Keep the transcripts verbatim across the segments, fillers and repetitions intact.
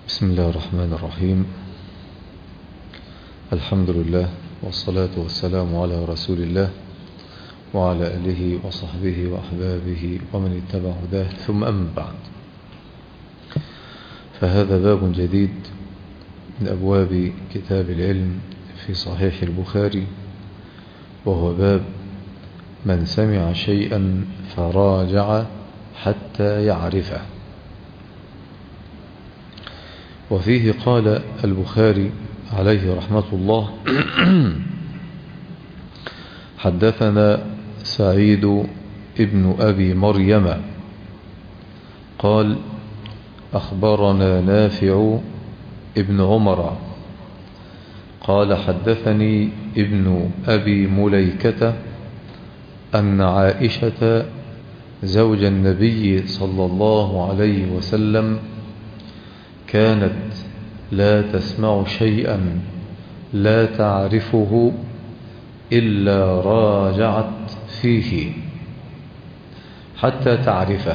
بسم الله الرحمن الرحيم. الحمد لله والصلاة والسلام على رسول الله وعلى آله وصحبه وأحبابه ومن اتبع هداه، ثم أما بعد، فهذا باب جديد من أبواب كتاب العلم في صحيح البخاري، وهو باب من سمع شيئا فراجع حتى يعرفه. وفيه قال البخاري عليه رحمة الله: حدثنا سعيد ابن أبي مريم قال: أخبرنا نافع ابن عمر قال: حدثني ابن أبي مليكة أن عائشة زوج النبي صلى الله عليه وسلم كانت لا تسمع شيئا لا تعرفه إلا راجعت فيه حتى تعرفه،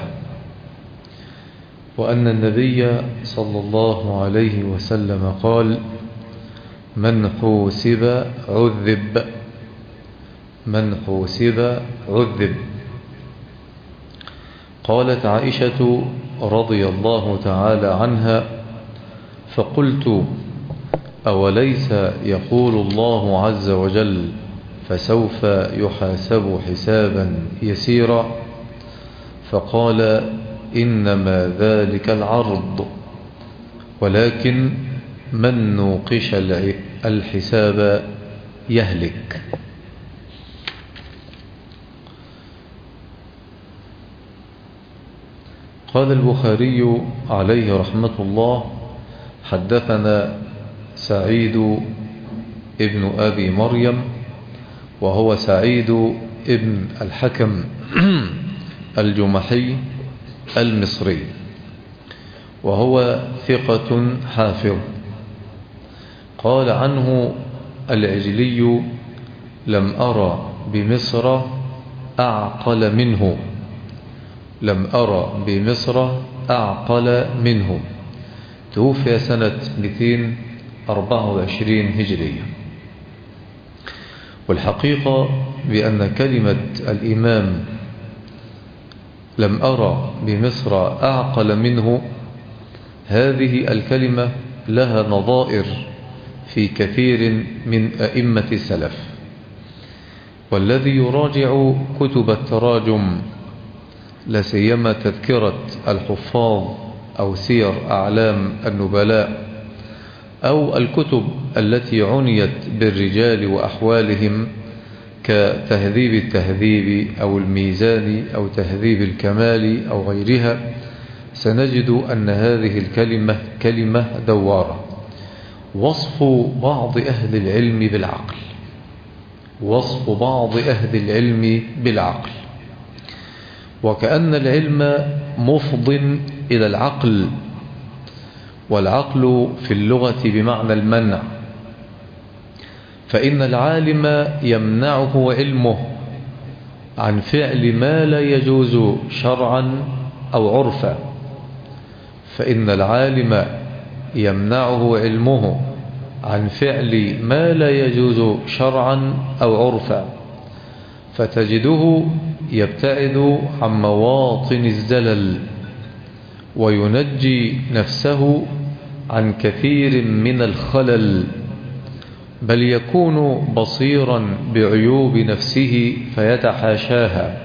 وأن النبي صلى الله عليه وسلم قال: من حوسب عذب من حوسب عذب. قالت عائشة رضي الله تعالى عنها: فقلت: أوليس يقول الله عز وجل فسوف يحاسب حسابا يسيرا؟ فقال: إنما ذلك العرض، ولكن من نوقش الحساب يهلك. قال البخاري عليه رحمة الله: حدثنا سعيد ابن أبي مريم، وهو سعيد ابن الحكم الجمحي المصري، وهو ثقة حافظ. قال عنه العجلي: لم أرى بمصر أعقل منه لم أرى بمصر أعقل منه توفي سنة مئتين وأربعة وعشرين هجرية. والحقيقة بأن كلمة الإمام لم أرى بمصر أعقل منه، هذه الكلمة لها نظائر في كثير من أئمة السلف، والذي يراجع كتب التراجم لا سيما تذكرة الحفاظ أو سير أعلام النبلاء أو الكتب التي عنيت بالرجال وأحوالهم كتهذيب التهذيب أو الميزان أو تهذيب الكمال أو غيرها، سنجد أن هذه الكلمة كلمة دوارة. وصف بعض أهل العلم بالعقل وصف بعض أهل العلم بالعقل وكأن العلم مفض إلى العقل، والعقل في اللغة بمعنى المنع، فإن العالم يمنعه علمه عن فعل ما لا يجوز شرعا أو عرفا فإن العالم يمنعه علمه عن فعل ما لا يجوز شرعا أو عرفا فتجده يبتعد عن مواطن الزلل وينجي نفسه عن كثير من الخلل، بل يكون بصيرا بعيوب نفسه فيتحاشاها.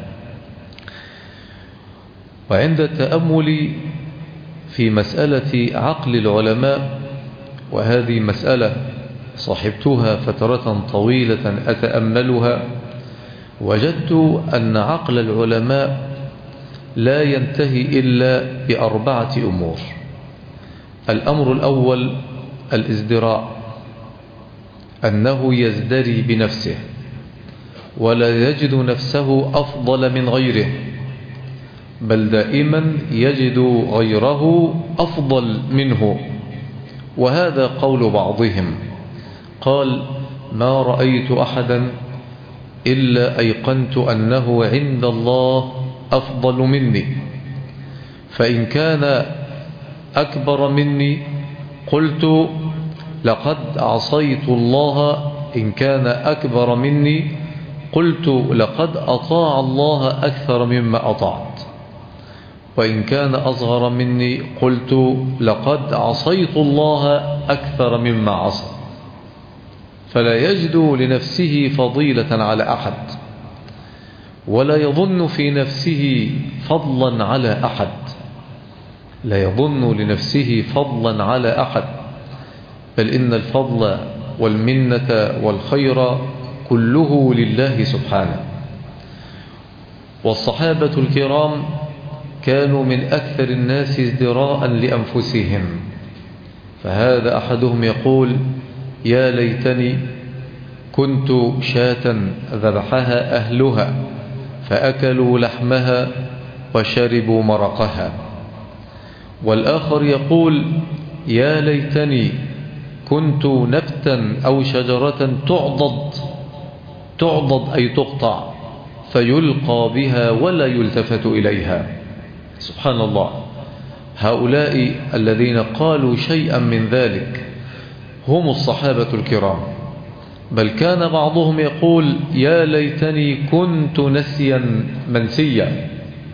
وعند التأمل في مسألة عقل العلماء، وهذه مسألة صحبتها فترة طويلة أتأملها، وجدت أن عقل العلماء لا ينتهي إلا بأربعة أمور. الأمر الأول الازدراء، أنه يزدري بنفسه ولا يجد نفسه أفضل من غيره، بل دائما يجد غيره أفضل منه. وهذا قول بعضهم، قال: ما رأيت أحدا إلا أيقنت أنه عند الله أفضل مني، فإن كان أكبر مني قلت لقد عصيت الله إن كان أكبر مني، قلت لقد أطاع الله أكثر مما أطعت، وإن كان أصغر مني قلت لقد عصيت الله أكثر مما عصى. فلا يجد لنفسه فضيلة على أحد، ولا يظن في نفسه فضلا على أحد، لا يظن لنفسه فضلا على أحد، بل إن الفضل والمنة والخير كله لله سبحانه. والصحابة الكرام كانوا من أكثر الناس ازدراء لأنفسهم، فهذا أحدهم يقول يا ليتني كنت شاة ذبحها أهلها فأكلوا لحمها وشربوا مرقها. والآخر يقول يا ليتني كنت نبتا أو شجرة تعضد تعضد أي تقطع فيلقى بها ولا يلتفت إليها. سبحان الله، هؤلاء الذين قالوا شيئا من ذلك هم الصحابة الكرام. بل كان بعضهم يقول يا ليتني كنت نسيا منسيا،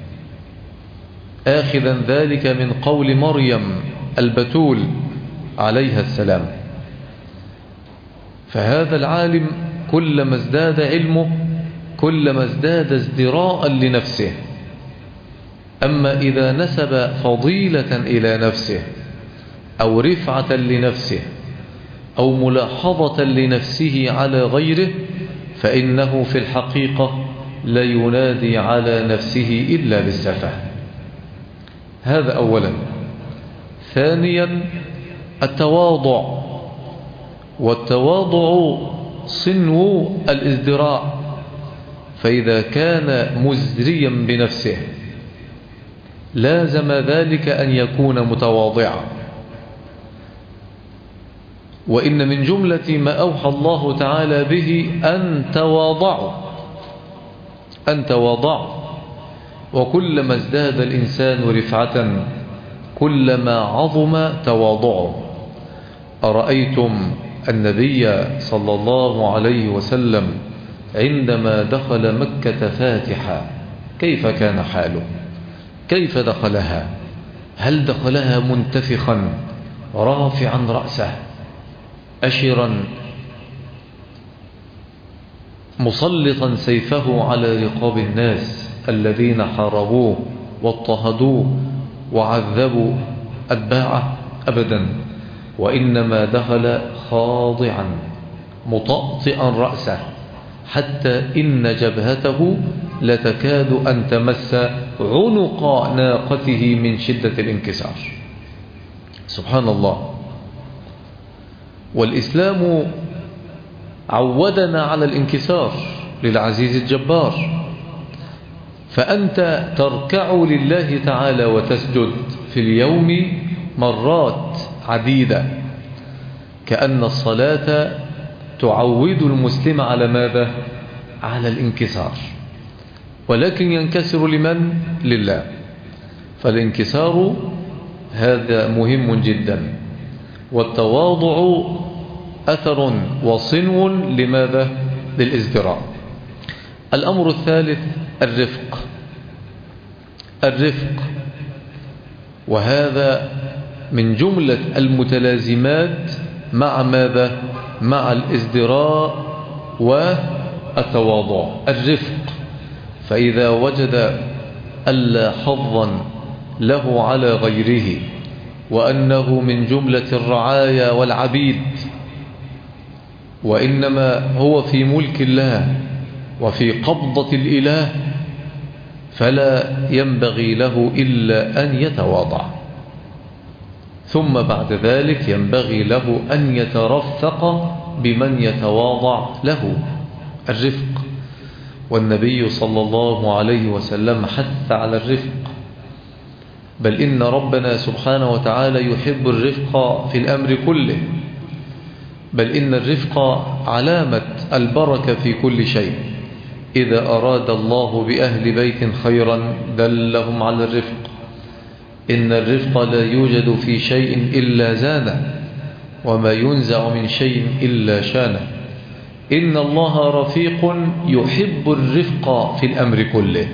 آخذا ذلك من قول مريم البتول عليها السلام. فهذا العالم كلما ازداد علمه كلما ازداد ازدراء لنفسه. أما إذا نسب فضيلة إلى نفسه أو رفعة لنفسه أو ملاحظة لنفسه على غيره فإنه في الحقيقة لا ينادي على نفسه إلا بالسفه. هذا أولا. ثانيا التواضع، والتواضع صنو الازدراء. فإذا كان مزدريا بنفسه لازم ذلك أن يكون متواضعا. وإن من جملة ما أوحى الله تعالى به أن تواضعوا أن تواضعوا وكلما ازداد الإنسان رفعة كلما عظم تواضعه. أرأيتم النبي صلى الله عليه وسلم عندما دخل مكة فاتحا كيف كان حاله؟ كيف دخلها؟ هل دخلها منتفخا رافعا رأسه أشرا مسلطا سيفه على رقاب الناس الذين حاربوه واضطهدوه وعذبوا أتباعه؟ أبدا، وإنما دخل خاضعا مطأطئا رأسه حتى إن جبهته لتكاد أن تمس عنق ناقته من شدة الانكسار. سبحان الله. والإسلام عودنا على الانكسار للعزيز الجبار. فأنت تركع لله تعالى وتسجد في اليوم مرات عديدة، كأن الصلاة تعود المسلم على ماذا؟ على الانكسار. ولكن ينكسر لمن؟ لله. فالانكسار هذا مهم جدا. والتواضع أثر وصنو لماذا؟ للازدراء. الأمر الثالث الرفق. الرفق وهذا من جملة المتلازمات مع ماذا؟ مع الازدراء والتواضع. الرفق، فإذا وجد ألا حظا له على غيره وأنه من جملة الرعايا والعبيد وإنما هو في ملك الله وفي قبضة الإله، فلا ينبغي له إلا أن يتواضع. ثم بعد ذلك ينبغي له أن يترفق بمن يتواضع له. الرفق. والنبي صلى الله عليه وسلم حث على الرفق، بل إن ربنا سبحانه وتعالى يحب الرفق في الأمر كله، بل إن الرفق علامة البركة في كل شيء. إذا أراد الله بأهل بيت خيرا دلهم على الرفق. إن الرفق لا يوجد في شيء إلا زانه، وما ينزع من شيء إلا شانه. إن الله رفيق يحب الرفق في الأمر كله.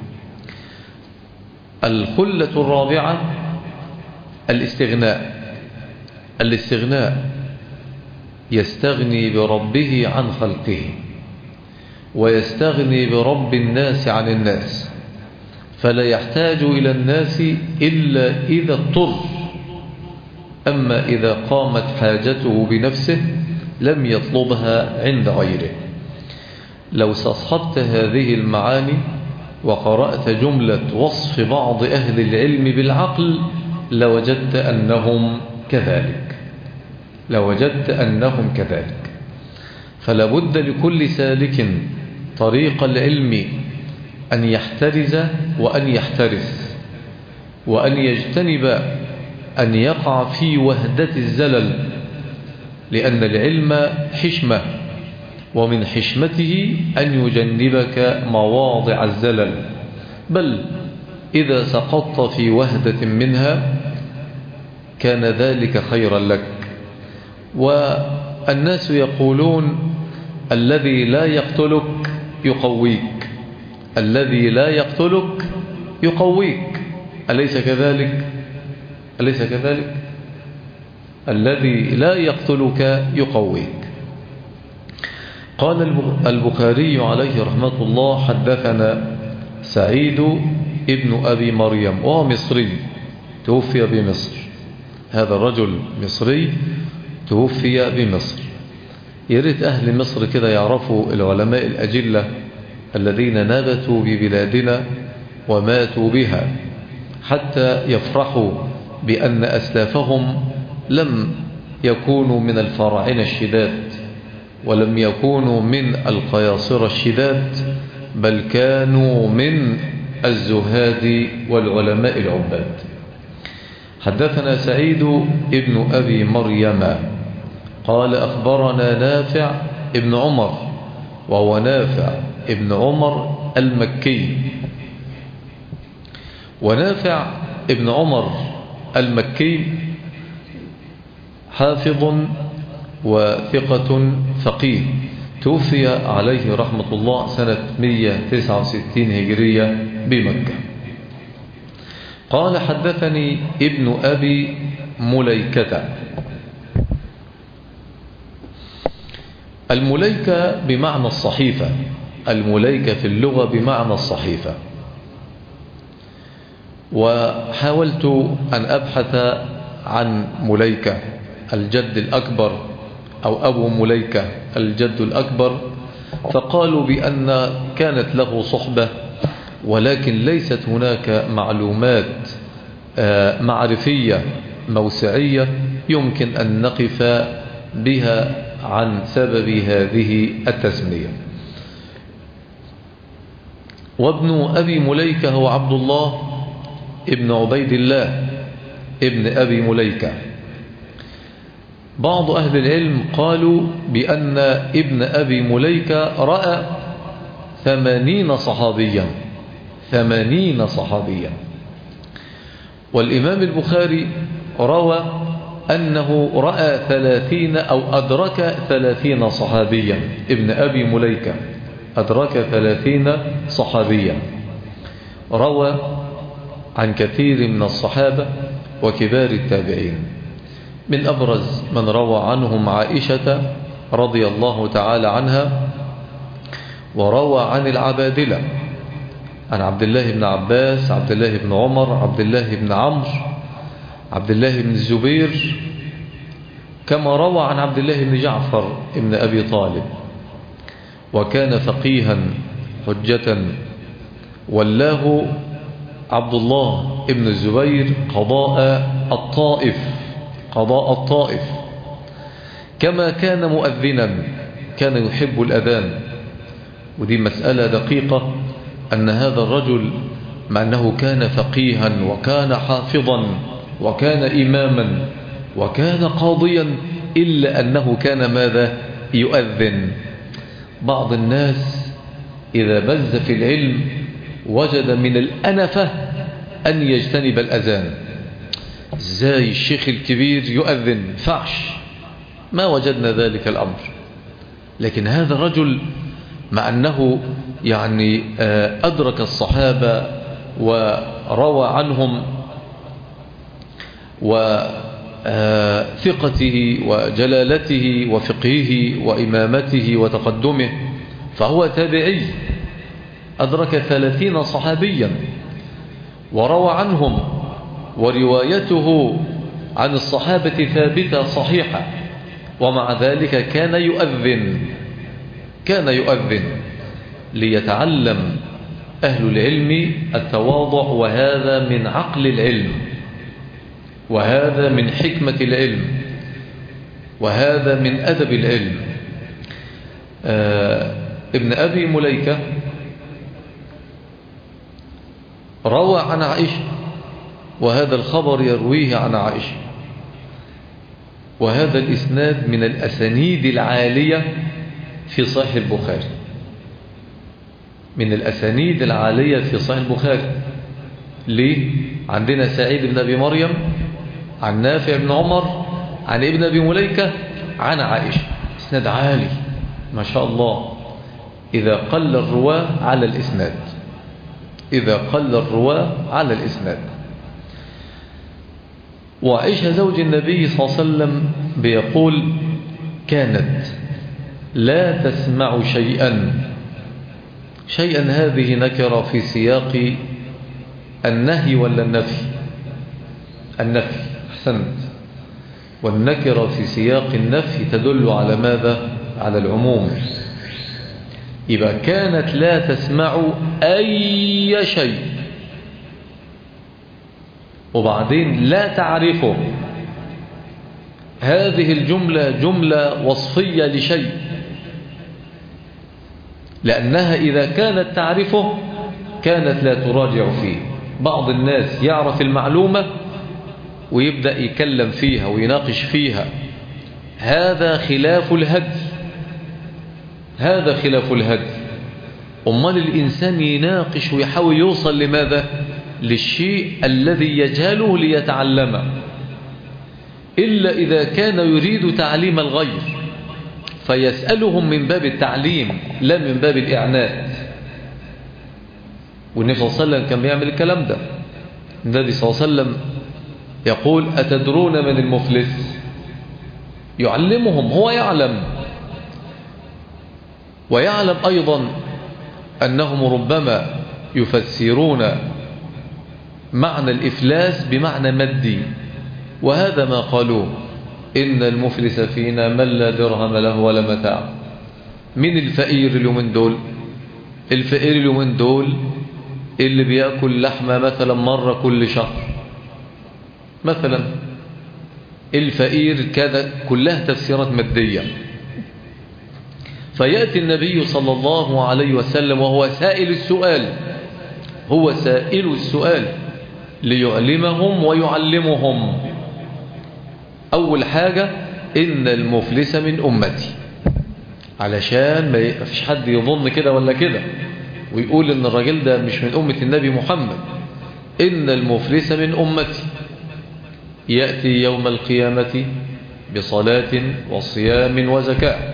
الخلة الرابعة الاستغناء. الاستغناء يستغني بربه عن خلقه، ويستغني برب الناس عن الناس، فلا يحتاج إلى الناس إلا إذا اضطر. أما إذا قامت حاجته بنفسه لم يطلبها عند غيره. لو استصحبت هذه المعاني وقرأت جملة وصف بعض أهل العلم بالعقل لوجدت أنهم كذلك لوجدت أنهم كذلك فلا بد لكل سالك طريق العلم أن يحترز وأن يحترس، وأن يجتنب أن يقع في وهدة الزلل، لأن العلم حشمة، ومن حشمته أن يجنبك مواضع الزلل، بل إذا سقطت في وهدة منها كان ذلك خيرا لك. والناس يقولون الذي لا يقتلك يقويك، الذي لا يقتلك يقويك، أليس كذلك؟ أليس كذلك؟ الذي لا يقتلك يقويك. قال البخاري عليه رحمة الله: حدثنا سعيد ابن أبي مريم، وهو مصري توفي بمصر. هذا الرجل مصري توفي بمصر. يريد أهل مصر كده يعرفوا العلماء الأجلة الذين نبتوا ببلادنا وماتوا بها، حتى يفرحوا بأن أسلافهم لم يكونوا من الفراعنة الشداد، ولم يكونوا من القياصرة الشداد، بل كانوا من الزهاد والعلماء العباد. حدثنا سعيد ابن أبي مريم قال: أخبرنا نافع ابن عمر، وهو نافع ابن عمر المكي. ونافع ابن عمر المكي حافظ وثقة فقيه، توفي عليه رحمة الله سنة مئة وتسعة وستين هجرية بمكة. قال: حدثني ابن أبي مليكة. المليكة بمعنى الصحيفة، المليكة في اللغة بمعنى الصحيفة. وحاولت أن أبحث عن مليكة الجد الأكبر أو أبو مليكة الجد الأكبر، فقالوا بأن كانت له صحبة، ولكن ليست هناك معلومات معرفية موسعية يمكن أن نقف بها عن سبب هذه التسمية. وابن أبي مليكة هو عبد الله ابن عبيد الله ابن أبي مليكة. بعض أهل العلم قالوا بأن ابن أبي مليكة رأى ثمانين صحابيا ثمانين صحابيا والإمام البخاري روى أنه رأى ثلاثين أو أدرك ثلاثين صحابيا. ابن أبي مليكة أدرك ثلاثين صحابيا. روى عن كثير من الصحابة وكبار التابعين. من أبرز من روى عنهم عائشة رضي الله تعالى عنها، وروى عن العبادلة، عن عبد الله بن عباس، عبد الله بن عمر، عبد الله بن عمرو، عبد الله بن الزبير، كما روى عن عبد الله بن جعفر ابن أبي طالب. وكان فقيها حجة، ولاه عبد الله ابن الزبير قضاء الطائف قضاء الطائف كما كان مؤذنا، كان يحب الأذان. ودي مسألة دقيقة، أن هذا الرجل مع أنه كان فقيها وكان حافظا وكان إماما وكان قاضيا، إلا أنه كان ماذا؟ يؤذن. بعض الناس إذا بز في العلم وجد من الأنفة أن يجتنب الأذان. ازاي الشيخ الكبير يؤذن؟ فعش ما وجدنا ذلك الأمر. لكن هذا الرجل مع أنه يعني أدرك الصحابة وروى عنهم وثقته وجلالته وفقهه وإمامته وتقدمه، فهو تابعي أدرك ثلاثين صحابيا وروى عنهم، وروايته عن الصحابة ثابتة صحيحة، ومع ذلك كان يؤذن كان يؤذن ليتعلم أهل العلم التواضع، وهذا من عقل العلم، وهذا من حكمة العلم، وهذا من أدب العلم. آه ابن أبي مليكة روى عن عائشة، وهذا الخبر يرويه عن عائشة، وهذا الإسناد من الأسانيد العالية في صحيح البخاري، من الأسانيد العالية في صحيح البخاري. ليه؟ عندنا سعيد بن أبي مريم عن نافع بن عمر عن ابن أبي مليكة عن عائشة، إسناد عالي ما شاء الله. إذا قل الرواة على الإسناد إذا قل الرواة على الإسناد. وعائشة زوج النبي صلى الله عليه وسلم بيقول: كانت لا تسمع شيئا. شيئا هذه نكرة في سياق النهي ولا النفي؟ النفي، أحسنت. والنكرة في سياق النفي تدل على ماذا؟ على العموم. يبقى كانت لا تسمع أي شيء، وبعدين لا تعرفه. هذه الجملة جملة وصفية لشيء، لأنها إذا كانت تعرفه كانت لا تراجع فيه. بعض الناس يعرف المعلومة ويبدأ يكلم فيها ويناقش فيها، هذا خلاف الهدي هذا خلاف الهدي. أمال الإنسان يناقش ويحاول يوصل لماذا؟ للشيء الذي يجهله ليتعلمه، إلا إذا كان يريد تعليم الغير فيسألهم من باب التعليم لا من باب الإعنات. والنبي صلى الله عليه وسلم كان بيعمل الكلام ده. النبي صلى الله عليه وسلم يقول: أتدرون من المفلس؟ يعلمهم، هو يعلم، ويعلم أيضا أنهم ربما يفسرون معنى الإفلاس بمعنى مادي، وهذا ما قالوه: إن المفلس فينا من لا درهم له ولا متاع. من الفقير اليومين دول؟ الفقير اليومين دول اللي بيأكل لحمة مثلا مرة كل شهر مثلا. الفقير كذا، كلها تفسيرات مادية. فيأتي النبي صلى الله عليه وسلم وهو سائل السؤال هو سائل السؤال ليعلمهم ويعلمهم. أول حاجة: إن المفلس من أمتي، علشان ما فيش حد يظن كده ولا كده ويقول إن الراجل ده مش من أمة النبي محمد. إن المفلس من أمتي يأتي يوم القيامة بصلاة وصيام وزكاة.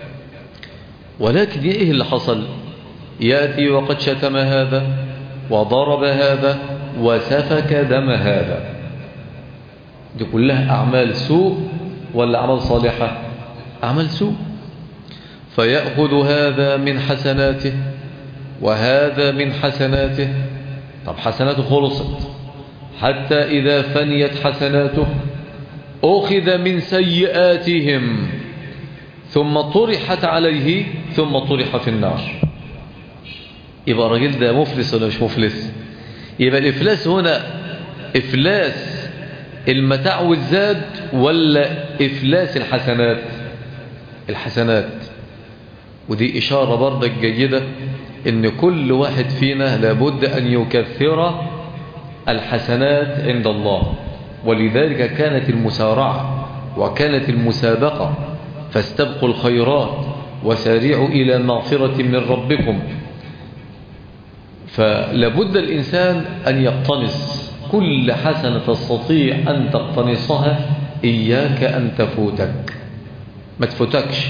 ولكن إيه اللي حصل؟ يأتي وقد شتم هذا وضرب هذا وسفك دم هذا. دي كلها أعمال سوء ولا أعمال صالحة؟ أعمال سوء. فيأخذ هذا من حسناته وهذا من حسناته. طب حسناته خلصت، حتى إذا فنيت حسناته أخذ من سيئاتهم ثم طرحت عليه ثم طرح في النار. يبقى الراجل ده مفلس ولا مش مفلس؟ يبقى الإفلاس هنا إفلاس المتاع والزاد ولا إفلاس الحسنات؟ الحسنات. ودي إشارة برضك جيدة إن كل واحد فينا لابد أن يكثر الحسنات عند الله. ولذلك كانت المسارعة وكانت المسابقة: فاستبقوا الخيرات وسارعوا إلى مغفرة من ربكم. فلابد الإنسان أن يقتنص كل حسنة تستطيع أن تقتنصها، إياك أن تفوتك. ما تفوتكش.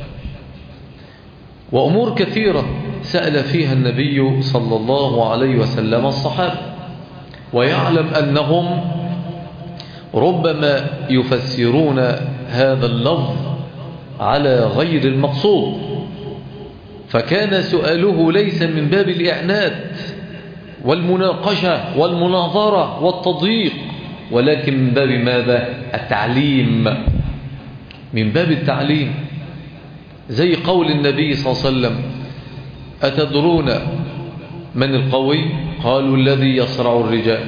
وأمور كثيرة سأل فيها النبي صلى الله عليه وسلم الصحابة، ويعلم أنهم ربما يفسرون هذا اللفظ على غير المقصود، فكان سؤاله ليس من باب الإعنات والمناقشة والمناظرة والتضييق، ولكن من باب ماذا؟ التعليم، من باب التعليم. زي قول النبي صلى الله عليه وسلم: أتدرون من القوي؟ قالوا: الذي يصرع الرجال.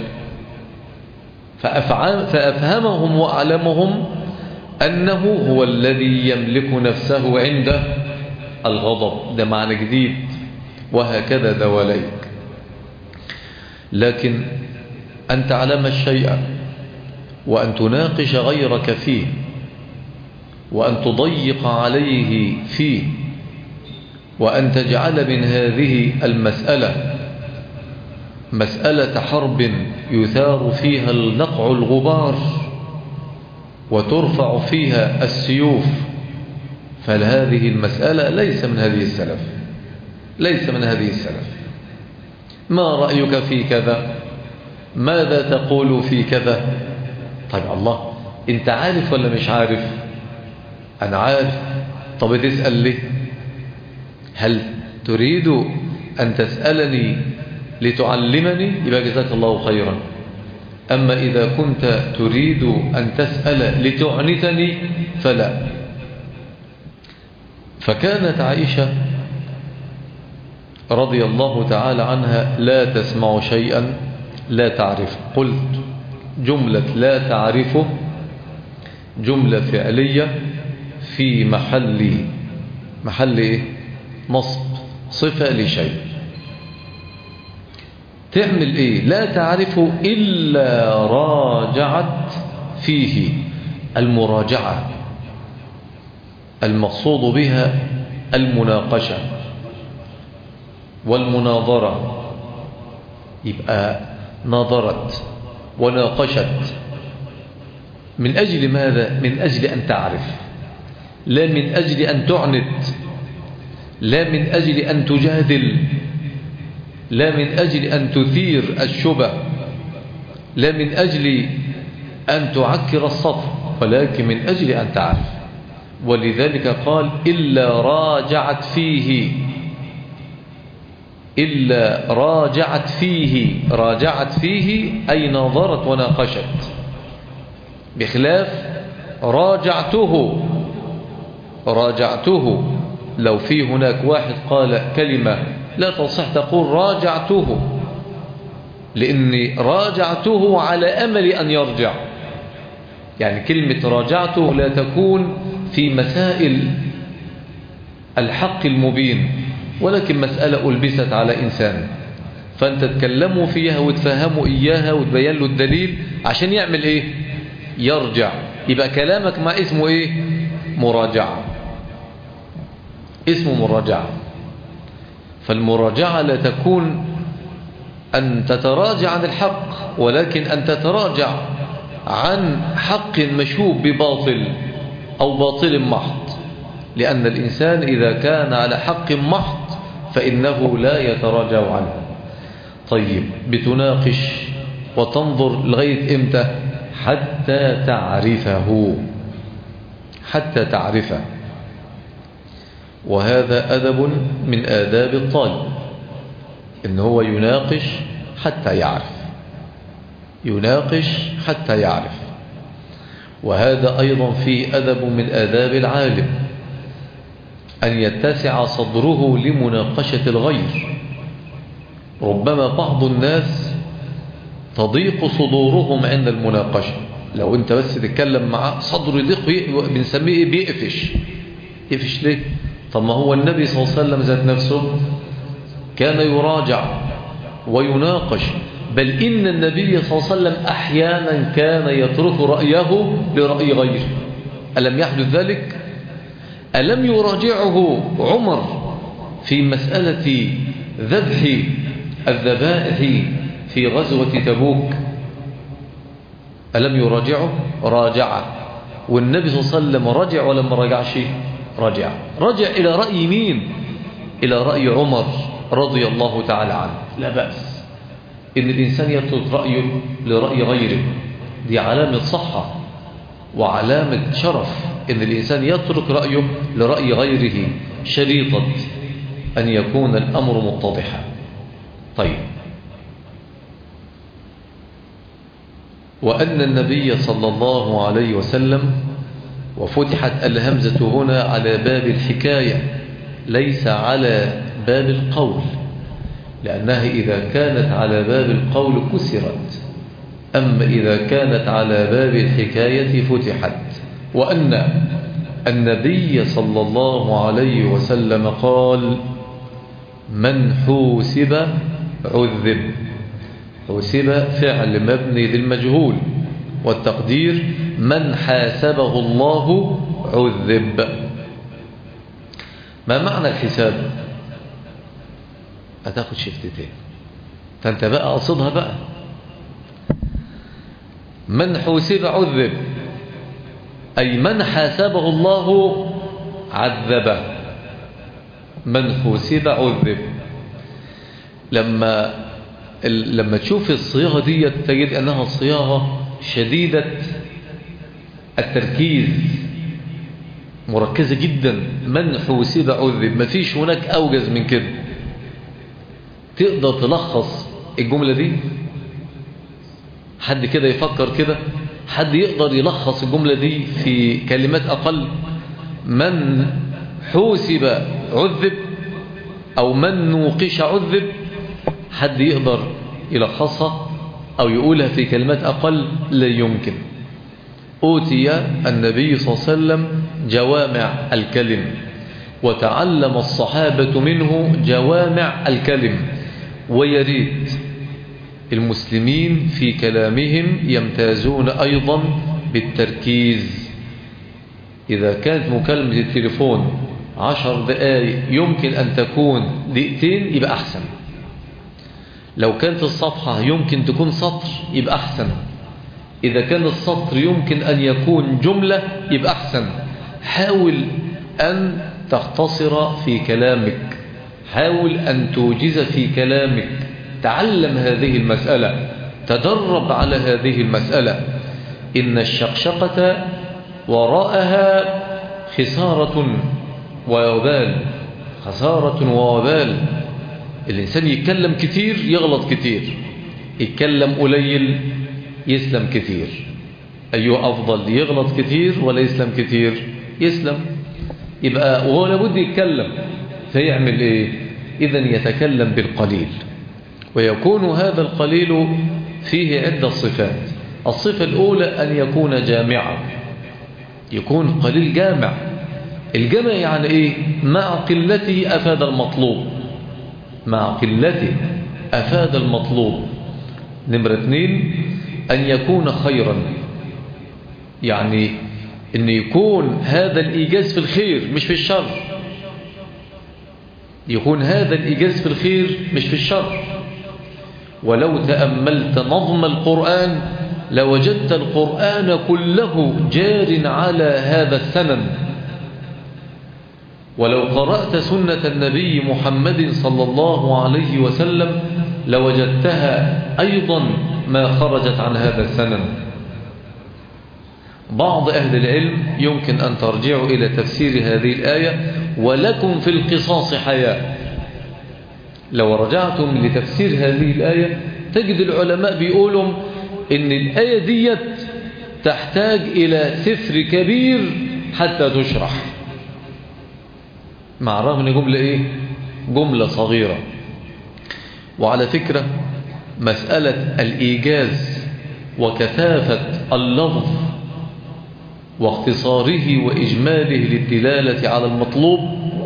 فأفهمهم وأعلمهم أنه هو الذي يملك نفسه عند الغضب. ده معنى جديد. وهكذا دواليك. لكن أن تعلم الشيء وأن تناقش غيرك فيه وأن تضيق عليه فيه وأن تجعل من هذه المسألة مسألة حرب يثار فيها النقع الغبار وترفع فيها السيوف، فهذه المسألة ليس من هذه السلف، ليس من هذه السلف. ما رأيك في كذا؟ ماذا تقول في كذا؟ طيب الله، انت عارف ولا مش عارف؟ أنا عارف. طب تسأل ليه؟ هل تريد أن تسألني لتعلمني؟ يبقى جزاك الله خيرا. أما إذا كنت تريد أن تسأل لتعنتني فلا. فكانت عائشة رضي الله تعالى عنها لا تسمع شيئا لا تعرف. قلت جملة لا تعرفه جملة فعلية في محل محل إيه؟ نصب صفة لشيء. تعمل إيه؟ لا تعرف إلا راجعت فيه. المراجعة المقصود بها المناقشة والمناظرة. يبقى ناظرت وناقشت من أجل ماذا؟ من أجل أن تعرف، لا من أجل أن تعنت، لا من أجل أن تجادل، لا من أجل أن تثير الشبه، لا من أجل أن تعكر الصف، ولكن من أجل أن تعرف. ولذلك قال إلا راجعت فيه، إلا راجعت فيه. راجعت فيه أي ناظرت وناقشت، بخلاف راجعته. راجعته لو في هناك واحد قال كلمة لا تصح تقول راجعته، لأني راجعته على أمل أن يرجع. يعني كلمة راجعته لا تكون في مسائل الحق المبين، ولكن مسألة ألبست على إنسان، فأنت تكلموا فيها وتفهموا إياها وتبين له الدليل عشان يعمل إيه؟ يرجع. يبقى كلامك ما اسمه إيه؟ مراجعة. اسمه مراجعة. فالمراجعة لا تكون أن تتراجع عن الحق، ولكن أن تتراجع عن حق مشوب بباطل أو باطل محض، لأن الإنسان إذا كان على حق محض فإنه لا يتراجع عنه. طيب، بتناقش وتنظر لغاية إمتى؟ حتى تعرفه، حتى تعرفه. وهذا أدب من آداب الطالب، إن هو يناقش حتى يعرف، يناقش حتى يعرف. وهذا أيضا فيه أدب من آداب العالم، أن يتسع صدره لمناقشة الغير. ربما بعض الناس تضيق صدورهم عند المناقشة. لو أنت بس تتكلم معه صدره يضيق، بنسميه بيقفش. يقفش ليه؟ طب ما هو النبي صلى الله عليه وسلم ذات نفسه كان يراجع ويناقش، بل إن النبي صلى الله عليه وسلم أحيانا كان يترك رأيه لرأي غيره. ألم يحدث ذلك؟ ألم يراجعه عمر في مسألة ذبح الذبائح في غزوة تبوك؟ ألم يراجعه؟ راجعه والنبي صلى الله عليه وسلم رجع ولا ما رجعش؟ رجع. رجع إلى رأي مين؟ إلى رأي عمر رضي الله تعالى عنه. لا بأس إن الإنسان يترك رأيه لرأي غيره، دي علامة صحة وعلامة شرف إن الإنسان يترك رأيه لرأي غيره، شريطة أن يكون الأمر متضحا. طيب، وأن النبي صلى الله عليه وسلم، وفتحت الهمزة هنا على باب الحكاية ليس على باب القول، لأنها إذا كانت على باب القول كسرت، أما إذا كانت على باب الحكاية فتحت. وأن النبي صلى الله عليه وسلم قال: من حوسب عذب. حوسب فعل مبني للمجهول، والتقدير من حاسبه الله عذب. ما معنى الحساب؟ هتاخد شفتين، فانت بقى أقصدها بقى. من حوسب عذب أي من حاسبه الله عذبه. من حوسب عذب. لما لما تشوف الصياغة دي تجد أنها صياغة شديدة التركيز، مركزة جدا. من حوسب عذب، ما فيش هناك أوجز من كده. تقدر تلخص الجملة دي؟ حد كده يفكر كده؟ حد يقدر يلخص الجملة دي في كلمات أقل؟ من حوسب عذب أو من نوقش عذب. حد يقدر يلخصها أو يقولها في كلمات أقل؟ لا يمكن. أوتي النبي صلى الله عليه وسلم جوامع الكلم، وتعلم الصحابة منه جوامع الكلم، ويريد المسلمين في كلامهم يمتازون أيضا بالتركيز. إذا كانت مكالمة التليفون عشر دقائق يمكن أن تكون دقيقتين يبقى أحسن. لو كانت الصفحة يمكن تكون سطر يبقى أحسن. إذا كان السطر يمكن أن يكون جملة يبقى أحسن. حاول أن تختصر في كلامك، حاول أن توجز في كلامك. تعلم هذه المسألة، تدرب على هذه المسألة. إن الشقشقة وراءها خسارة ووبال، خسارة ووبال. الإنسان يتكلم كتير يغلط كتير، يتكلم قليل يسلم كتير. أيوه أفضل، يغلط كتير ولا يسلم كتير؟ يسلم. يبقى وهو لابد يتكلم، فيعمل إيه؟ إذن يتكلم بالقليل، ويكون هذا القليل فيه عدة صفات. الصفة الأولى أن يكون جامعا، يكون قليل جامع. الجمع يعني إيه؟ مع قلته أفاد المطلوب، مع قلته أفاد المطلوب. نمرة اثنين أن يكون خيرا، يعني أن يكون هذا الإيجاز في الخير مش في الشر، يكون هذا الإيجاز في الخير مش في الشر. ولو تأملت نظم القرآن لوجدت القرآن كله جار على هذا السنن. ولو قرأت سنة النبي محمد صلى الله عليه وسلم لوجدتها أيضا ما خرجت عن هذا السنن. بعض أهل العلم يمكن أن ترجعوا إلى تفسير هذه الآية: ولكم في القصاص حياة. لو رجعتم لتفسير هذه الآية تجد العلماء بيقولوا إن الآية ديت تحتاج إلى سفر كبير حتى تشرح، مع رغم ان جملة ايه؟ جملة صغيرة. وعلى فكرة مسألة الإيجاز وكثافة اللفظ واختصاره وإجماله للدلالة على المطلوب،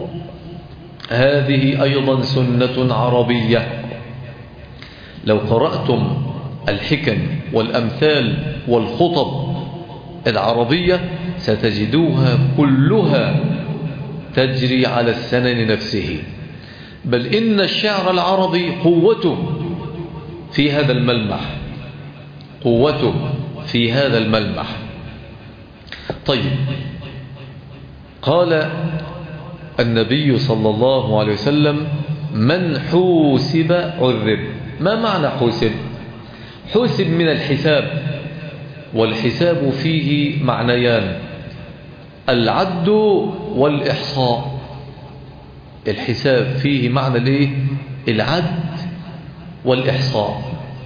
هذه أيضا سنة عربية. لو قرأتم الحكم والأمثال والخطب العربية ستجدوها كلها تجري على السنن نفسه. بل إن الشعر العربي قوته في هذا الملمح، قوته في هذا الملمح. طيب، قال النبي صلى الله عليه وسلم: من حوسب عذب. ما معنى حوسب؟ حوسب من الحساب، والحساب فيه معنيان: العد والإحصاء. الحساب فيه معنى الايه؟ العد والإحصاء.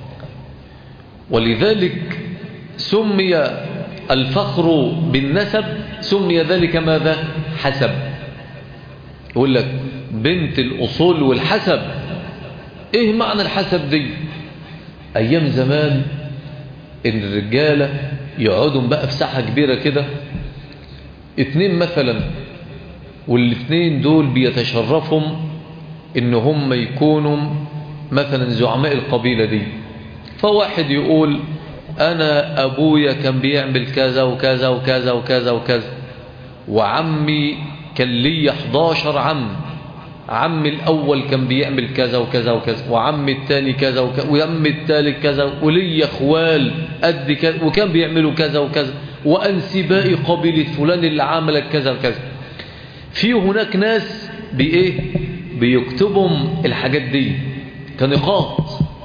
ولذلك سمي الفخر بالنسب، سمي ذلك ماذا؟ حسب. يقول لك بنت الأصول والحسب. ايه معنى الحسب دي؟ ايام زمان ان الرجالة يقعدوا بقى في ساحة كبيرة كده، اتنين مثلا، والاتنين دول بيتشرفهم ان هم يكونوا مثلا زعماء القبيلة دي. فواحد يقول: انا ابويا كان بيعمل كذا وكذا وكذا وكذا وكذا، وعمي كان لي حداشر عم، عمي الاول كان بيعمل كذا وكذا وكذا، وعمي الثاني كذا وكذا، وعمي الثالث كذا، ولي اخوال قد كذا وكان بيعملوا كذا وكذا، وانسباء قبيله فلان اللي عملت كذا وكذا. في هناك ناس بايه؟ بيكتبهم الحاجات دي كنقاط،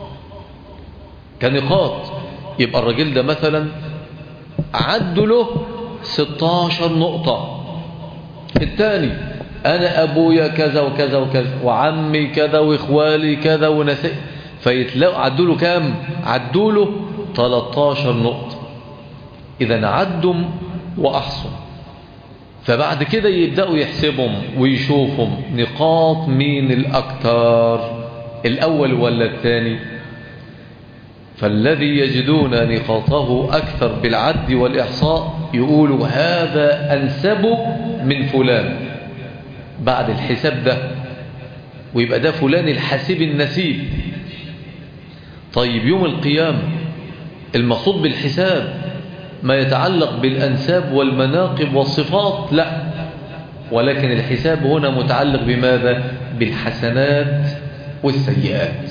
كنقاط. يبقى الراجل ده مثلا عدوا له ستاشر نقطة. الثاني: أنا أبويا كذا وكذا وكذا، وعمي كذا، وإخوالي كذا، ونسي، فيتلاقوا عدوا له كام؟ عدوا له تلتاشر نقطة. إذا عدهم وأحصوا. فبعد كده يبدأوا يحسبهم ويشوفهم نقاط مين الأكثر، الأول ولا الثاني. فالذي يجدون نقاطه أكثر بالعد والإحصاء يقولوا هذا أنسب من فلان بعد الحساب ده، ويبقى ده فلان الحسيب النسيب. طيب، يوم القيامة المقصود بالحساب ما يتعلق بالأنساب والمناقب والصفات؟ لا، ولكن الحساب هنا متعلق بماذا؟ بالحسنات والسيئات.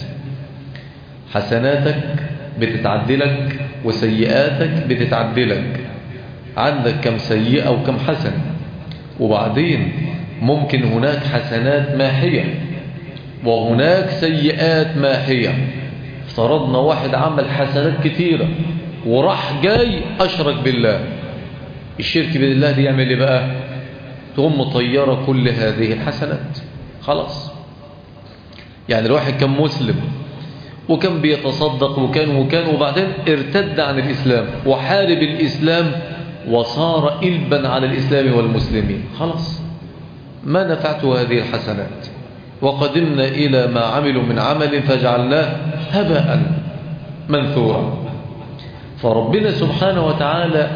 حسناتك بتتعدلك وسيئاتك بتتعدلك. عندك كم سيئة وكم حسنة. وبعدين ممكن هناك حسنات ماحية وهناك سيئات ماحية. افترضنا واحد عمل حسنات كثيرة وراح جاي أشرك بالله. الشرك بالله دي يعمل ايه بقى؟ تقوم مطيرة كل هذه الحسنات. خلاص. يعني الواحد كان مسلم وكان بيتصدق وكان وكان وبعدين ارتد عن الإسلام وحارب الإسلام وصار إلبا على الإسلام والمسلمين. خلاص، ما نفعته هذه الحسنات، وقدمنا إلى ما عملوا من عمل فجعلناه هباء منثورا. فربنا سبحانه وتعالى،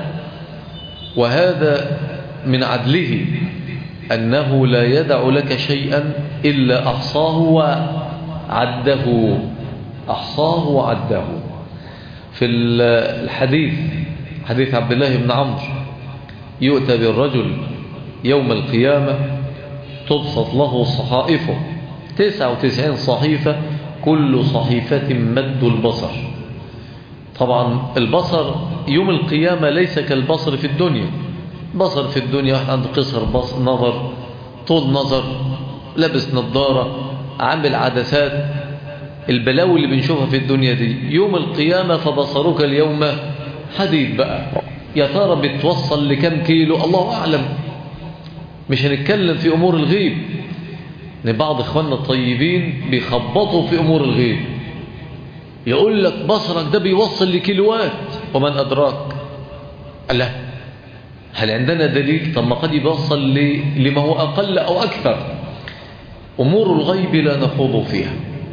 وهذا من عدله، أنه لا يدع لك شيئا إلا أحصاه وعده، أحصاه وعده. في الحديث، حديث عبد الله بن عمرو: يؤتى بالرجل يوم القيامة تبسط له صحائفه، تسعة وتسعين صحيفة، كل صحيفة مد البصر. طبعا البصر يوم القيامة ليس كالبصر في الدنيا. بصر في الدنيا واحد عنده قصر بصر نظر، طول نظر، لابس نظارة، عامل عدسات، البلاوي اللي بنشوفها في الدنيا دي. يوم القيامة فبصرك اليوم حديد بقى. يا ترى بتوصل لكم كيلو؟ الله أعلم. مش هنتكلم في أمور الغيب، لأن بعض إخواننا الطيبين بيخبطوا في أمور الغيب. يقول لك بصرك ده بيوصل لكيلوات، ومن أدراك؟ لا، هل عندنا دليل؟ طب ما قد يوصل لما هو أقل أو أكثر. أمور الغيب لا نخوض فيها،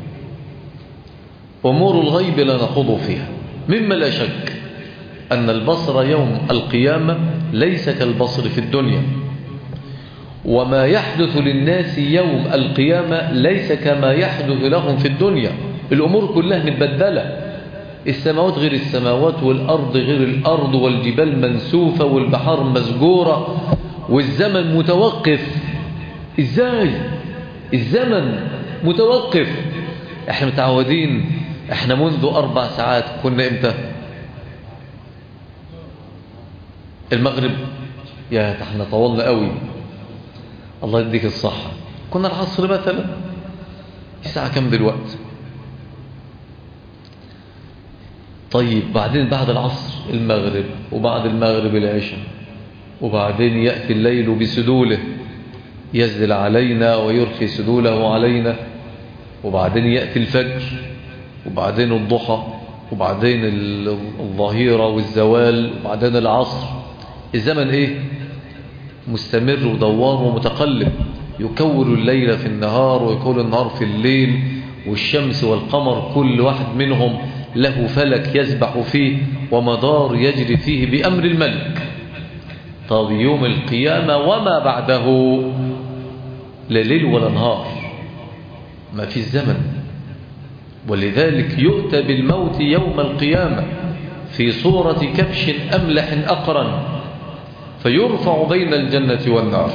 أمور الغيب لا نخوض فيها. مما لا شك أن البصر يوم القيامة ليس كالبصر في الدنيا، وما يحدث للناس يوم القيامة ليس كما يحدث لهم في الدنيا. الأمور كلها متبدلة، السماوات غير السماوات، والأرض غير الأرض، والجبال منسوفة، والبحار مسجورة، والزمن متوقف. إزاي؟ الزمن متوقف. احنا متعودين، احنا منذ أربع ساعات كنا امتى؟ المغرب يا احنا طولنا قوي، الله يديك الصحة. كنا العصر مثلا، الساعة كم دلوقتي؟ طيب بعدين بعد العصر المغرب، وبعد المغرب العشاء، وبعدين يأتي الليل بسدوله يزل علينا ويرخي سدوله علينا، وبعدين يأتي الفجر، وبعدين الضحى، وبعدين الظهيرة والزوال، وبعدين العصر. الزمن ايه؟ مستمر ودوار ومتقلب، يكور الليل في النهار ويكور النهار في الليل، والشمس والقمر كل واحد منهم له فلك يسبح فيه ومدار يجري فيه بأمر الملك. طب يوم القيامة وما بعده لا ليل ولا نهار، ما في الزمن. ولذلك يؤتى بالموت يوم القيامة في صورة كبش أملح أقرن، فيرفع بين الجنة والنار.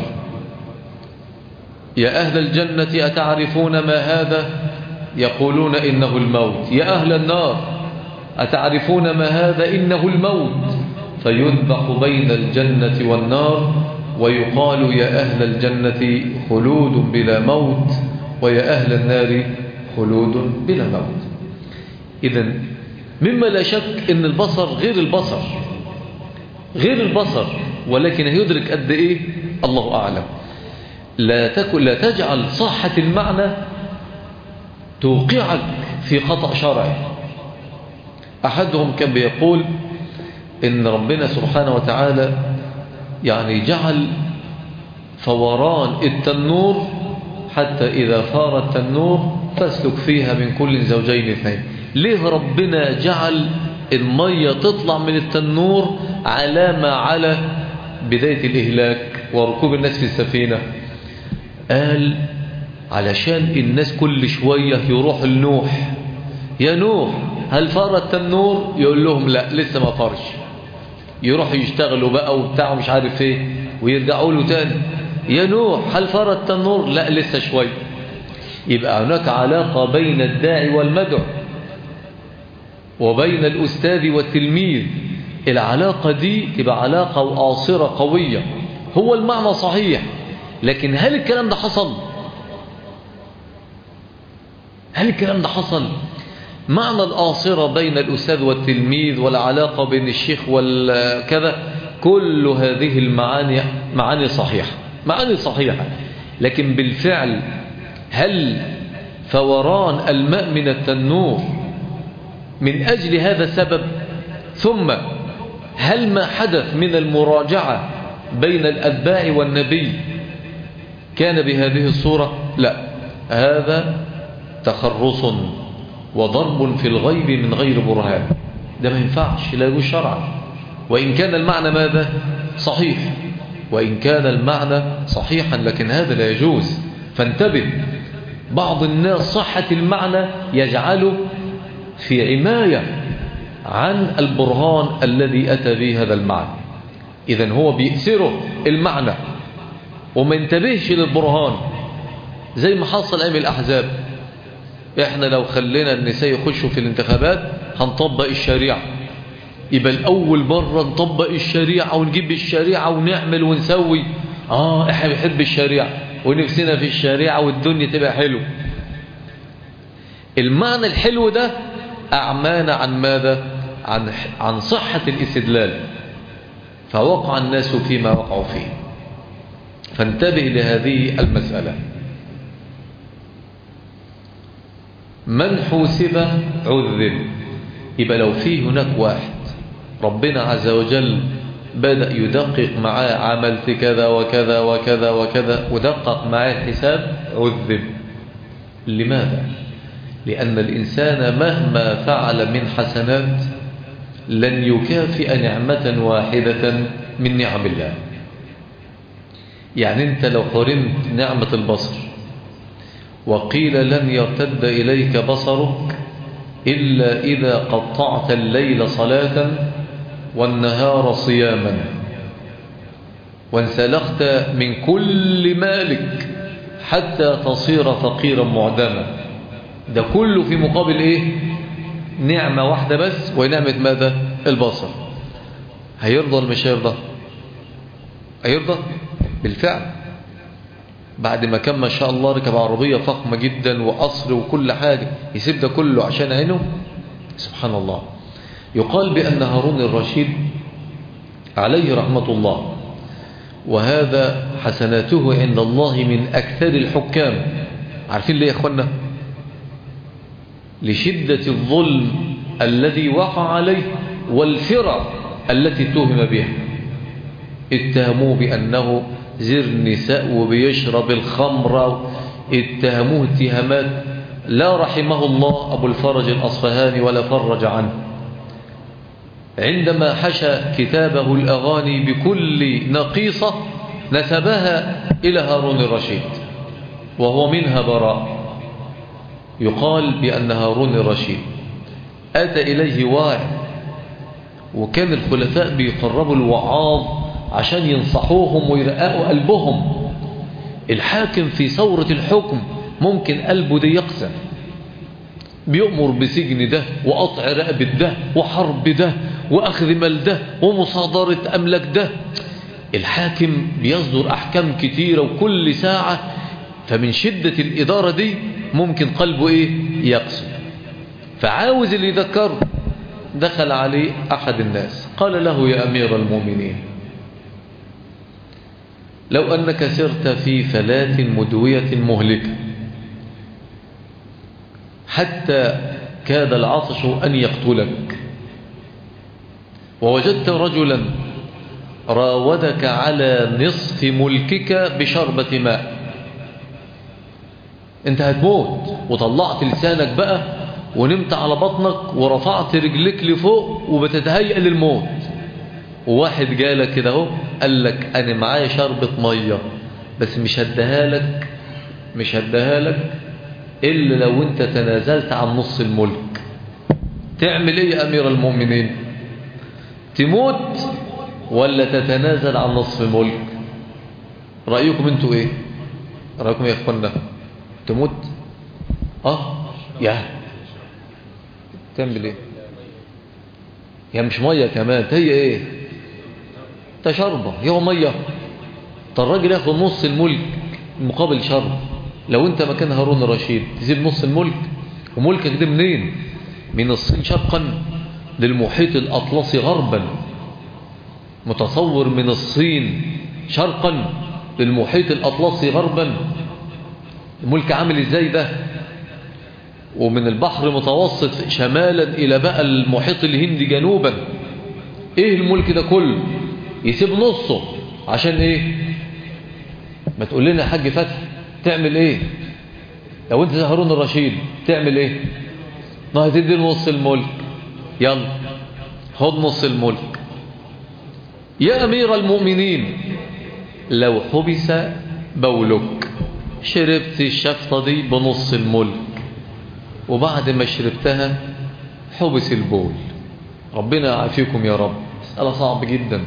يا أهل الجنة أتعرفون ما هذا؟ يقولون إنه الموت. يا أهل النار أتعرفون ما هذا؟ إنه الموت. فيذبح بين الجنة والنار ويقال يا أهل الجنة خلود بلا موت، ويا أهل النار خلود بلا موت. إذن مما لا شك إن البصر غير البصر، غير البصر، ولكن يدرك قد إيه الله أعلم. لا تكن لا تجعل صحة المعنى توقعك في خطأ شرعي. أحدهم كان بيقول إن ربنا سبحانه وتعالى يعني جعل فوران التنور حتى إذا فار التنور فاسلك فيها من كل زوجين اثنين. ليه ربنا جعل المية تطلع من التنور علامة على بداية الإهلاك وركوب الناس في السفينة؟ قال علشان الناس كل شوية يروح لنوح، يا نوح هل فار التنور؟ يقول لهم لا لسه ما فارش. يروحوا يشتغلوا بقى وبتاعوا مش عارف ايه ويرجعوا له تاني، يا نوح هل فار التنور؟ لا لسه شوية. يبقى هناك علاقة بين الداعي والمدعو وبين الأستاذ والتلميذ. العلاقة دي تبقى علاقة وآصرة قوية. هو المعنى صحيح، لكن هل الكلام ده حصل؟ هل الكلام ده حصل؟ معنى الآصرة بين الأستاذ والتلميذ والعلاقة بين الشيخ والكذا، كل هذه المعاني معاني صحيحة، معاني صحيحة، لكن بالفعل هل فوران الماء من التنور من أجل هذا السبب؟ ثم هل ما حدث من المراجعة بين الأتباع والنبي كان بهذه الصورة؟ لا، هذا تخرص وضرب في الغيب من غير برهان. ده ما ينفعش، لا يجوز شرعا، وإن كان المعنى ماذا؟ صحيح، وإن كان المعنى صحيحا، لكن هذا لا يجوز. فانتبه، بعض الناس صحة المعنى يجعله في عماية عن البرهان الذي أتى به هذا المعنى. إذن هو بيأسره المعنى وما ينتبهش للبرهان، زي ما حصل أيام الأحزاب. إحنا لو خلينا النساء يخشوا في الانتخابات هنطبق الشريعة، يبقى الأول مرة نطبق الشريعة ونجيب الشريعة ونعمل ونسوي. آه إحنا بنحب الشريعة ونفسنا في الشريعة والدنيا تبقى حلو. المعنى الحلو ده أعمانا عن ماذا؟ عن, عن صحة الاستدلال، فوقع الناس فيما وقعوا فيه. فانتبه لهذه المسألة. من حوسب عذب. يبقى لو في هناك واحد ربنا عز وجل بدأ يدقق معاه، عملت كذا وكذا وكذا وكذا ودقق معاه الحساب، عذب. لماذا؟ لأن الإنسان مهما فعل من حسنات لن يكافئ نعمة واحدة من نعم الله. يعني أنت لو حرمت نعمة البصر وقيل لن يرتد إليك بصرك إلا إذا قطعت الليل صلاة والنهار صياما وانسلخت من كل مالك حتى تصير فقيرا معدما، ده كله في مقابل إيه؟ نعمة واحدة بس، ونعمة ماذا؟ البصر. هيرضى ولا مش هيرضى؟ هيرضى؟ بالفعل بعد ما كان ما شاء الله ركب عربية فخمة جدا وقصر وكل حاجة، يسيب ده كله عشان عينه؟ سبحان الله. يقال بأن هارون الرشيد عليه رحمة الله، وهذا حسناته عند الله من أكثر الحكام. عارفين ليه يا أخوانا؟ لشدة الظلم الذي وقع عليه والفرع التي اتهم بها. اتهموه بأنه زر نساء وبيشرب الخمر، اتهموه اتهامات لا رحمه الله أبو الفرج الأصفهاني ولا فرج عنه. عندما حشى كتابه الأغاني بكل نقيصة نسبها إلى هارون الرشيد وهو منها براء. يقال بأن هارون الرشيد أتى إليه واعظ، وكان الخلفاء بيقربوا الوعاظ عشان ينصحوهم ويرققوا قلبهم. الحاكم في ثورة الحكم ممكن قلبه دي يقسى، بيؤمر بسجن ده وقطع رقبة ده وحرب ده وأخذ مال ده ومصادرة أملاك ده. الحاكم بيصدر أحكام كتيرة وكل ساعة، فمن شدة الإدارة دي ممكن قلبه إيه؟ يقسى. فعاوز اللي يذكره. دخل عليه أحد الناس قال له: يا أمير المؤمنين، لو أنك سرت في فلاة مدوية مهلكة حتى كاد العطش أن يقتلك، ووجدت رجلا راودك على نصف ملكك بشربة ماء، انت هتموت، وطلعت لسانك بقى ونمت على بطنك ورفعت رجلك لفوق وبتتهيأ للموت، وواحد جالك كده اهو قال لك انا معايا شربة مية بس مش هديها لك مش هديها لك الا لو انت تنازلت عن نص الملك، تعمل ايه يا امير المؤمنين؟ تموت ولا تتنازل عن نصف الملك؟ رأيكم انتوا ايه؟ رأيكم يا اخوانا؟ تموت؟ اه يا تعمل ايه؟ يا مش مية كمان، هي ايه؟ تشربة هي مية. طب الراجل ياخد نص الملك مقابل شرب. لو انت مكان هارون الرشيد تسيب نص الملك؟ وملكك ده منين؟ من الصين شرقا للمحيط الأطلسي غربا. متصور من الصين شرقا للمحيط الأطلسي غربا، الملك عامل ازاي ده؟ ومن البحر المتوسط شمالا إلى بقى المحيط الهندي جنوبا. ايه الملك ده كله؟ يسيب نصه عشان ايه؟ ما تقول لنا يا حاج فتح تعمل ايه؟ لو انت هارون الرشيد تعمل ايه؟ ما هتدي نص الملك، يلا خد نص الملك. يا أمير المؤمنين، لو حبس بولك شربت الشفطة دي بنص الملك، وبعد ما شربتها حبس البول، ربنا يعافيكم يا رب. مسألة صعب جدا.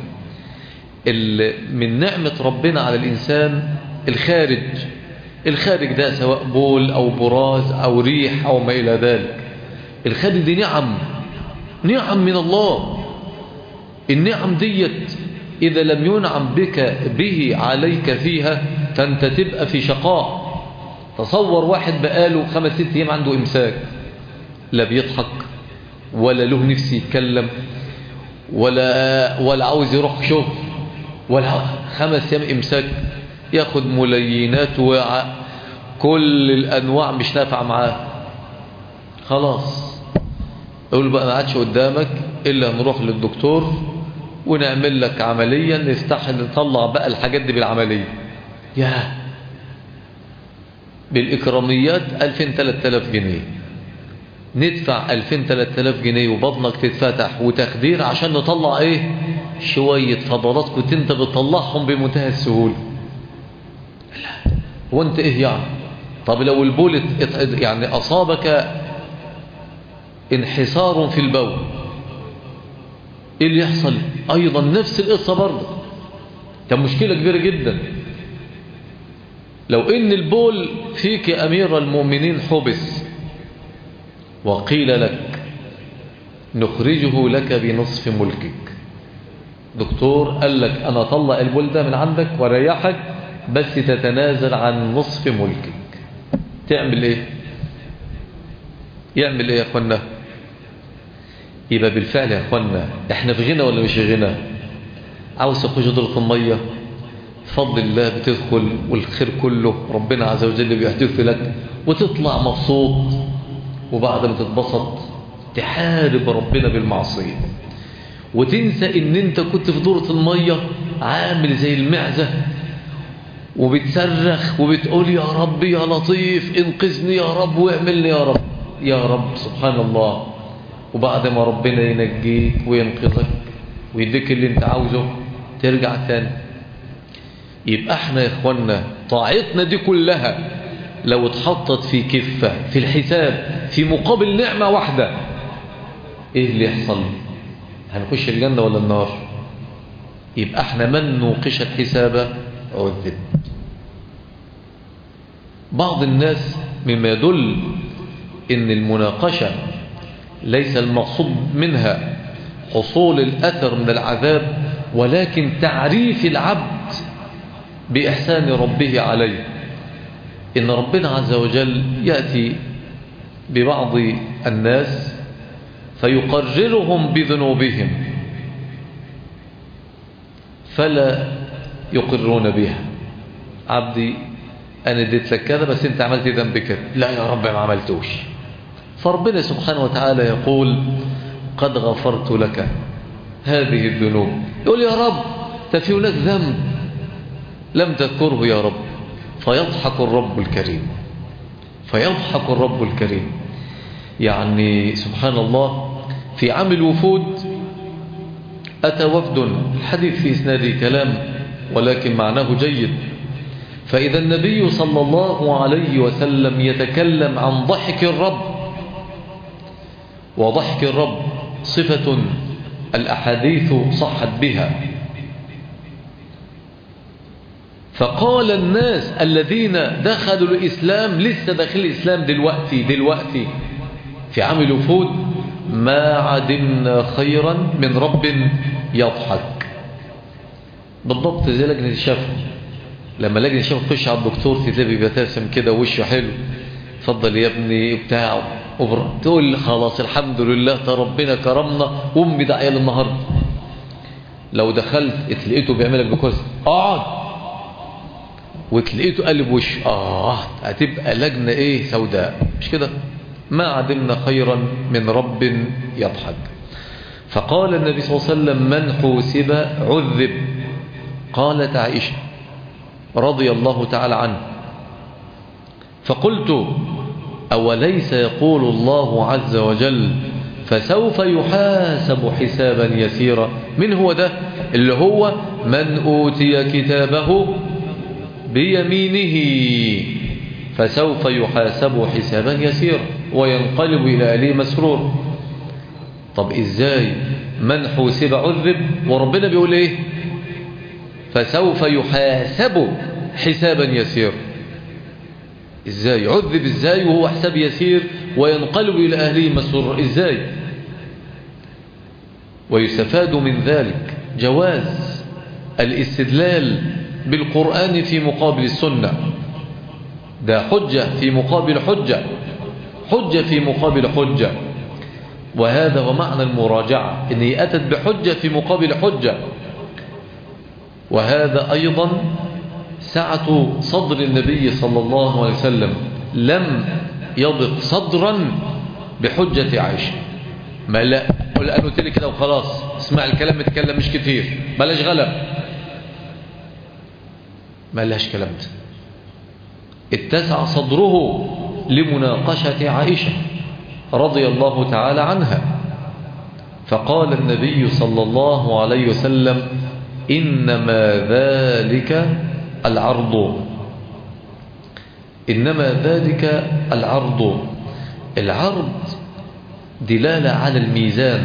من نعمة ربنا على الإنسان الخارج الخارج ده سواء بول أو براز أو ريح أو ما إلى ذلك. الخارج دي نعم نعم من الله. النعم ديت إذا لم ينعم بك به عليك فيها فأنت تبقى في شقاء. تصور واحد بقاله خمس ست أيام عنده إمساك، لا بيضحك ولا له نفسي يتكلم ولا ولا عاوز يروح شغل، ولا خمس أيام إمساك، ياخد ملينات وكل الأنواع مش نافع معاه. خلاص يقول بقى ما عادش قدامك إلا نروح للدكتور ونعمل لك عملية، نفتح نطلع بقى الحاجات دي بالعملية. ياه، بالإكراميات ألفين تلات آلاف جنيه، ندفع ألفين تلات آلاف جنيه وبطنك تتفتح وتخدير عشان نطلع ايه؟ شوية فضلات كنت انت بتطلعهم بمنتهى السهولة. لا، وانت ايه يعني؟ طب لو البول يعني اصابك انحسار في البول، ايه اللي يحصل؟ ايضا نفس القصة برضه. ده مشكلة كبيرة جدا. لو ان البول فيك يا امير المؤمنين حبس وقيل لك نخرجه لك بنصف ملكك، دكتور قال لك أنا طلع البول ده من عندك وريحك بس تتنازل عن نصف ملكك، تعمل ايه؟ يعمل ايه يا اخوانا؟ يبقى بالفعل يا اخوانا احنا في غنى ولا مش في غنى؟ عاوز تخش دورة المية بفضل الله بتدخل والخير كله ربنا عز وجل بيحدث لك وتطلع مبسوط، وبعد ما تتبسط تحارب ربنا بالمعصية وتنسى ان انت كنت في دورة المية عامل زي المعزة وبتصرخ وبتقول يا رب يا لطيف انقذني يا رب واعملني يا رب يا رب سبحان الله. وبعد ما ربنا ينجيك وينقذك ويديك اللي انت عاوزه ترجع تاني. يبقى احنا يا اخوانا طاعتنا دي كلها لو اتحطت في كفة في الحساب في مقابل نعمة واحدة ايه اللي يحصل؟ هنخش الجنة ولا النار؟ يبقى احنا من نوقش الحساب عذب. بعض الناس مما يدل ان المناقشة ليس المقصود منها حصول الأثر من العذاب ولكن تعريف العبد بإحسان ربه عليه. إن ربنا عز وجل يأتي ببعض الناس فيقررهم بذنوبهم فلا يقرون بها. عبدي أنا اديت لك كذا بس أنت عملت ذنب كذا، لا يا رب ما عملتوش. فربنا سبحانه وتعالى يقول قد غفرت لك هذه الذنوب. يقول يا رب تفي لك ذنب لم تذكره يا رب، فيضحك الرب الكريم فيضحك الرب الكريم. يعني سبحان الله في عام الوفود أتى وفد، الحديث في إسناده كلام ولكن معناه جيد، فإذا النبي صلى الله عليه وسلم يتكلم عن ضحك الرب، وضحك الرب صفة الأحاديث صحت بها. فقال الناس الذين دخلوا الإسلام لسه داخل الإسلام دلوقتي دلوقتي في عام الوفود ما عدمنا خيرا من رب يضحك. بالضبط زي لجنة الشفا، لما لجنة الشفا تخش على الدكتور تلاقي بيبتسم كده وشه حلو، اتفضل يا ابني بتاعه تقول خلاص الحمد لله ده ربنا كرمنا وامي داعيه للنهارده. لو دخلت اتلقيته بيعملك بكرسي اقعد وتلقيته قلب وش اه هتبقى لجنه ايه سوداء، مش كده؟ ما عدمنا خيرا من رب يضحك. فقال النبي صلى الله عليه وسلم من حوسب عذب. قالت عائشه رضي الله تعالى عنه فقلت أوليس يقول الله عز وجل فسوف يحاسب حسابا يسيرا؟ من هو ده؟ اللي هو من أوتي كتابه بيمينه فسوف يحاسب حسابا يسيرا وينقلب إلى أهله مسرور. طب إزاي من حوسب عذب وربنا بيقول إيه فسوف يحاسب حسابا يسيرا؟ ازاي عذب ازاي وهو حساب يسير وينقلب الى اهله مسرور؟ ازاي؟ ويستفاد من ذلك جواز الاستدلال بالقرآن في مقابل السنة. ده حجة في مقابل حجة، حجة في مقابل حجة، وهذا هو معنى المراجعة، ان هي اتت بحجة في مقابل حجة. وهذا ايضا سعة صدر النبي صلى الله عليه وسلم، لم يضق صدرا بحجة عائشة. ما لا قل أنه تلك كده وخلاص اسمع الكلام اتكلم مش كتير بلاش غلب، ما لهاش كلام ده. اتسع صدره لمناقشة عائشة رضي الله تعالى عنها. فقال النبي صلى الله عليه وسلم إنما ذلك العرض إنما ذلك العرض. العرض دلالة على الميزان،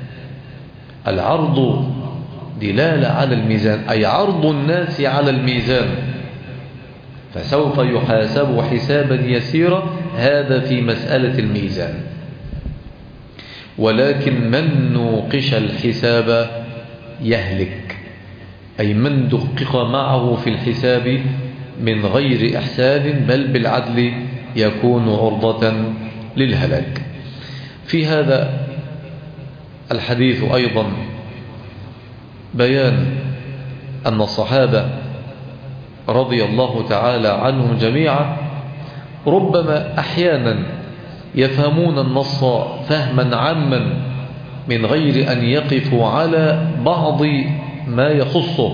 العرض دلالة على الميزان أي عرض الناس على الميزان. فسوف يحاسب حسابا يسيرا هذا في مسألة الميزان. ولكن من نوقش الحساب يهلك. أي من دقق معه في الحساب من غير إحسان بل بالعدل يكون عرضة للهلاك. في هذا الحديث أيضا بيان أن الصحابة رضي الله تعالى عنهم جميعا ربما أحيانا يفهمون النص فهما عاما من غير أن يقفوا على بعض ما يخصه،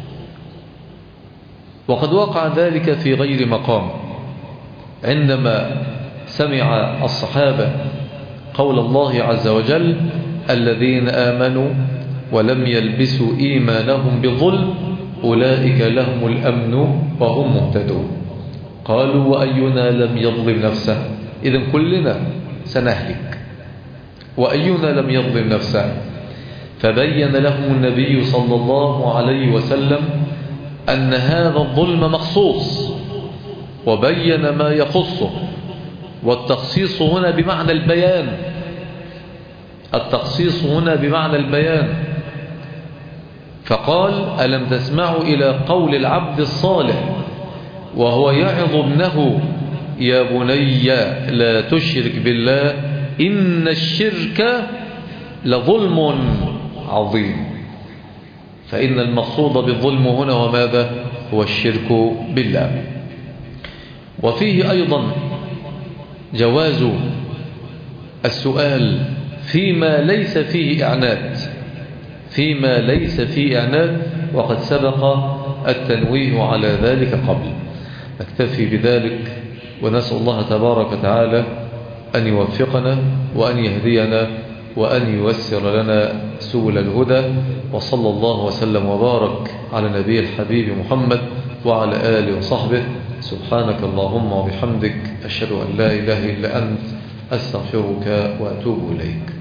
وقد وقع ذلك في غير مقام عندما سمع الصحابة قول الله عز وجل: الذين آمنوا ولم يلبسوا إيمانهم بظلم أولئك لهم الأمن وهم مهتدون. قالوا: وأينا لم يظلم نفسه؟ إذن كلنا سنهلك، وأينا لم يظلم نفسه؟ فبين لهم النبي صلى الله عليه وسلم أن هذا الظلم مخصوص، وبين ما يخصه. والتخصيص هنا بمعنى البيان، التخصيص هنا بمعنى البيان. فقال: ألم تسمعوا إلى قول العبد الصالح وهو يعظ ابنه: يا بني لا تشرك بالله إن الشرك لظلم عظيم. فإن المقصود بالظلم هنا وماذا؟ هو الشرك بالله. وفيه أيضا جواز السؤال فيما ليس فيه إعنات، فيما ليس فيه إعنات، وقد سبق التنويه على ذلك قبل. نكتفي بذلك ونسأل الله تبارك وتعالى أن يوفقنا وأن يهدينا وأن ييسر لنا سبل الهدى. وصلى الله وسلم وبارك على نبي الحبيب محمد وعلى آله وصحبه. سبحانك اللهم وبحمدك أشهد أن لا إله إلا أنت أستغفرك وأتوب إليك.